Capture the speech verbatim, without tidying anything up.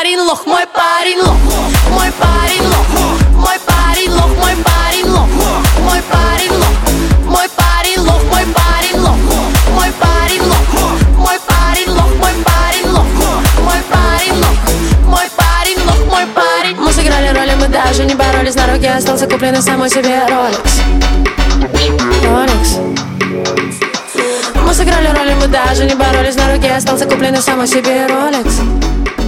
парень лох, мой парень лох, мой парень лох, мой парень лох, мой парень лох, мой парень лох, мой парень лох, мой парень лох, мой парень лох, мой парень лох, мой парень лох, мой парень лох, мой парень лох, мой парень. Мы сыграли роли, мы даже не боролись, на руке остался купленный самой себе Rolex. Rolex. Мы сыграли роли, мы даже не боролись, на руке остался купленный самой себе Rolex.